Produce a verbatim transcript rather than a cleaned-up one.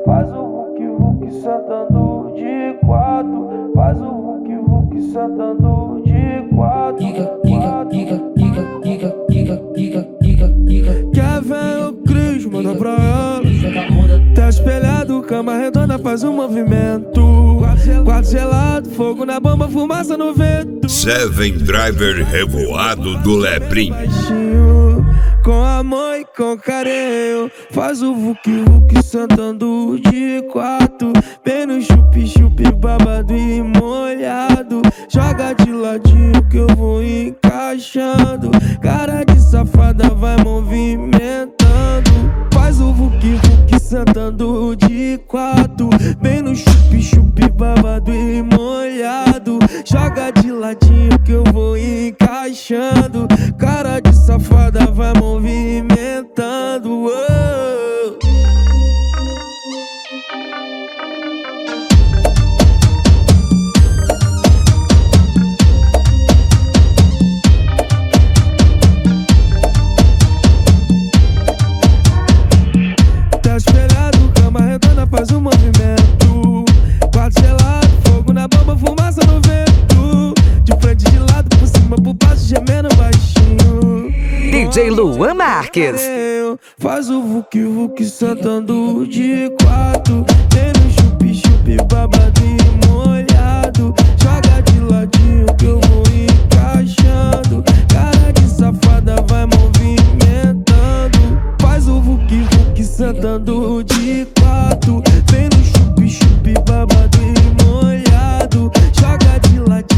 faz o vuki vuki sentando de quatro, faz o vuki vuki sentando de quatro. Giga, giga, giga, giga, giga, giga, giga, giga, giga. Quer ver o Cris, manda pra ela. Tá espelhado, cama redonda, faz um movimento. Quarto gelado, fogo na bomba, fumaça no vento. Seven Driver revoado do Leprim. Baixinho, com amor e com carinho, faz o vuki vuki sentando de quatro. Bem no chupi chupi babado e molhado. Joga de ladinho que eu vou encaixando. Cara de safada vai movimentando. Faz o vuki vuki sentando de quatro. Bem no chupi chupi babado e molhado. Joga de ladinho que eu vou encaixando. Cara de safada vai movimentando. Oh. Tá espelhado, cama redonda, faz um movimento. Quarto gelado, fogo na bomba, fumaça no vento. De frente, de lado, por cima, por baixo, gemendo baixinho. D J Luan Marques. Faz o vuki vuki sentando de quatro. Tem no chupi chupi babado e molhado. Joga de ladinho que eu vou encaixando. Cara de safada vai movimentando. Faz o vuki vuki sentando de quatro. Vem no chupi chupi babado e molhado. Joga de ladinho